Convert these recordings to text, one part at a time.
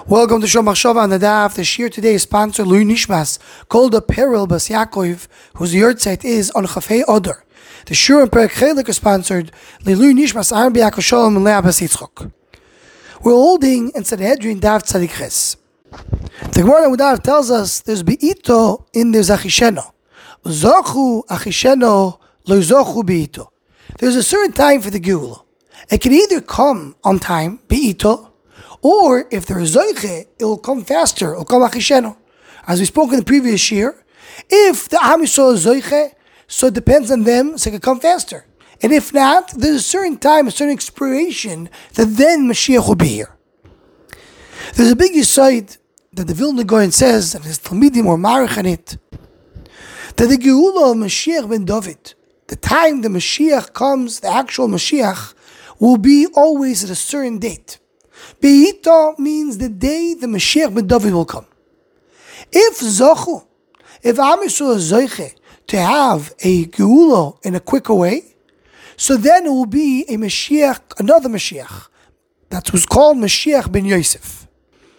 Welcome to Shom Machshava on the Daf. The shir today is sponsored Lui Nishmas, called the Peril Bas Yaakov, whose yurtzeit is on Chafei Odor. The shir and Perek Chelik is sponsored Lui Nishmas Aaron B'Yaakov Shalom and Leah Bas Yitzchok. We're holding in Sanhedrin Daf Tzadik Ches. The Gemara in Daf tells us there's Be'ito in there's Achisheno. Zochu Achisheno Lo Zochu Be'ito. There's a certain time for the Geula. It can either come on time, Be'ito, or if there is Zoiche, it will come faster, it will come Achisheno. As we spoke in the previous year, if the Am Yisrael is Zoiche, so it depends on them, so it can come faster. And if not, there's a certain time, a certain expiration, that then Mashiach will be here. There's a big aside that the Vilna Gaon says, and his Talmidim or Marich on it, that the Geula of Mashiach ben David, the time the Mashiach comes, the actual Mashiach, will be always at a certain date. Be'ito means the day the Mashiach ben David will come. If Zochu, if Am Yisrael is Zoiche to have a Geula in a quicker way, so then it will be a Mashiach, another Mashiach. That was called Mashiach ben Yosef.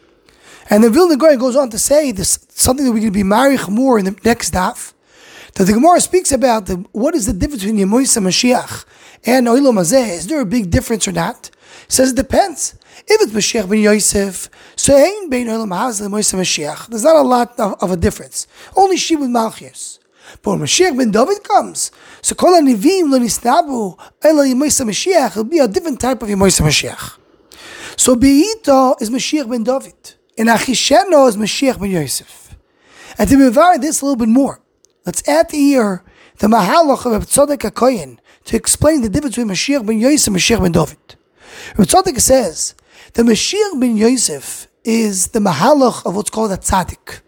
And the Vilna Gaon goes on to say this, something that we're going to be marich more in the next daf, that the Gemara speaks about what is the difference between Yemoisa Mashiach and Olam Hazeh. Is there a big difference or not? He says it depends. If it's Mashiach ben Yosef, so ain't bein Olam Hazeh and Yemoisa Mashiach. There's not a lot of a difference. Only Shibud Malchus. But when Mashiach ben David comes, so Kol HaNevim lo nisnabu ela Yemoisa Mashiach, it'll be a different type of Yemoisa Mashiach. So Be'ito is Mashiach ben David, and Achisheno is Mashiach ben Yosef. And to be this a little bit more, let's add here the Mahalach of Reb Tzadok HaKohen to explain the difference between Mashiach ben Yosef and Mashiach ben David. Reb Tzadok says the Mashiach ben Yosef is the Mahalach of what's called a Tzaddik.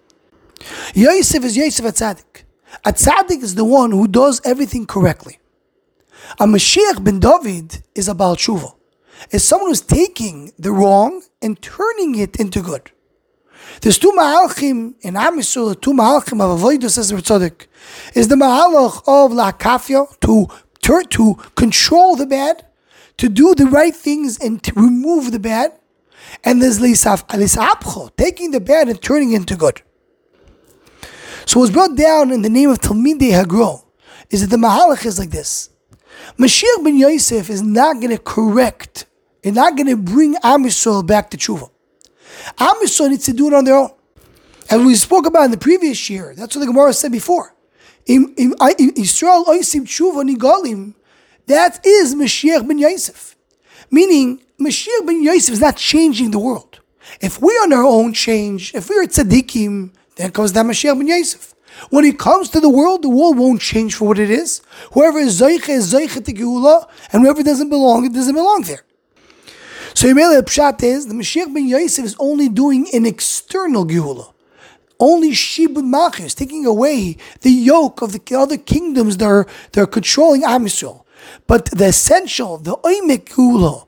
Yosef is Yosef a Tzaddik. A Tzaddik is the one who does everything correctly. A Mashiach ben David is a Baal Tshuva. Is someone who's taking the wrong and turning it into good. There's two Mahalchim in Am Yisrael, two Mahalchim of Avodah, says Reb Tzadok, is the Mahalach of La'akafya, to control the bad, to do the right things and to remove the bad, and there's Lisapcho, taking the bad and turning it into good. So what's brought down in the name of Talmidei Hagro is that the Mahalach is like this. Mashiach ben Yosef is not going to correct, and not going to bring Am Yisrael back to Tshuva. Am Yisrael needs to do it on their own. And we spoke about in the previous year, that's what the Gemara said before. Yisrael oisim tshuva nigalim, that is Mashiach ben Yosef. Meaning, Mashiach ben Yosef is not changing the world. If we on our own change, if we are tzaddikim, then comes that Mashiach ben Yosef. When it comes to the world won't change for what it is. Whoever is Zoiche to Geula, and whoever doesn't belong, it doesn't belong there. So the pshat is, the Mashiach ben Yosef is only doing an external Geula. Only Shibud Malchus, taking away the yoke of the other kingdoms that are controlling Am Yisrael. But the essential, the Oimek Geula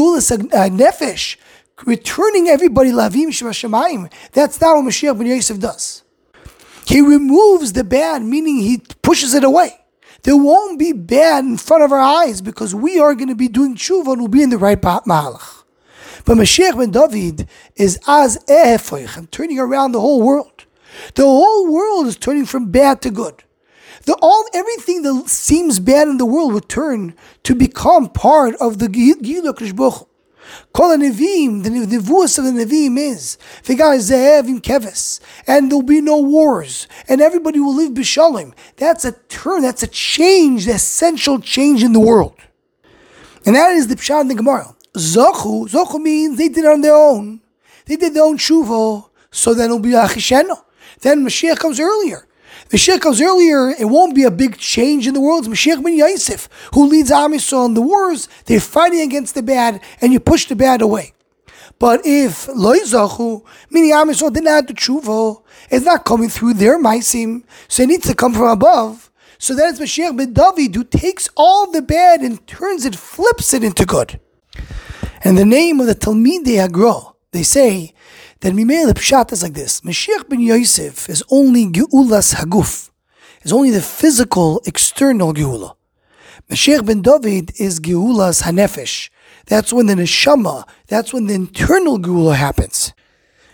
Nefesh, returning everybody Lavim Shema, that's not what Mashiach ben Yosef does. He removes the bad, meaning he pushes it away. There won't be bad in front of our eyes because we are going to be doing tshuva and we'll be in the right mahalach. But Mashiach ben David is as ehefoich, turning around the whole world. The whole world is turning from bad to good. Everything that seems bad in the world will turn to become part of the Gilui HaKadosh Baruch Hu. Kol HaNevim, the nevuos of the Nevim is V'gai ze'ev im keves, and there'll be no wars, and everybody will live b'shalom. That's a turn, that's a change, the essential change in the world. And that is the pshat in the Gemara. Zochu means they did it on their own. They did their own tshuva, so then it'll be Achisheno. Then Mashiach comes earlier. Mashiach comes earlier, it won't be a big change in the world. It's Mashiach ben Yosef, who leads Am Yisrael in the wars. They're fighting against the bad, and you push the bad away. But if Lo Zochu, meaning Am Yisrael didn't have the tshuva, it's not coming through their maisim, so it needs to come from above. So that is Mashiach ben David, who takes all the bad and turns it, flips it into good. And the name of the Talmidei Hagro, they say that Mimei the pshat is like this. Mashiach ben Yosef is only Geulas Haguf, is only the physical, external Geula. Mashiach ben David is Geulas Hanefesh. That's when the neshama, that's when the internal Geula happens.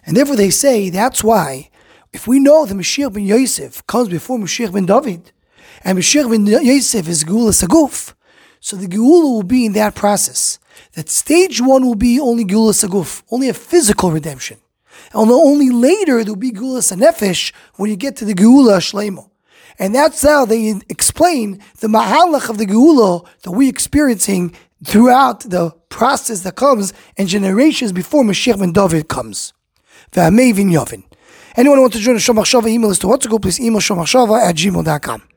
And therefore they say that's why, if we know that Mashiach ben Yosef comes before Mashiach ben David, and Mashiach ben Yosef is Geula Saguf, so the Geula will be in that process. That stage one will be only Geula Saguf, only a physical redemption. And only later there will be Geula Sanefesh when you get to the Geula Shleimo. And that's how they explain the Mahalach of the Geula that we're experiencing throughout the process that comes and generations before Mashiach ben David comes. Anyone who wants to join the Shomachshava email list to what's to go, please email shomachshava@gmail.com.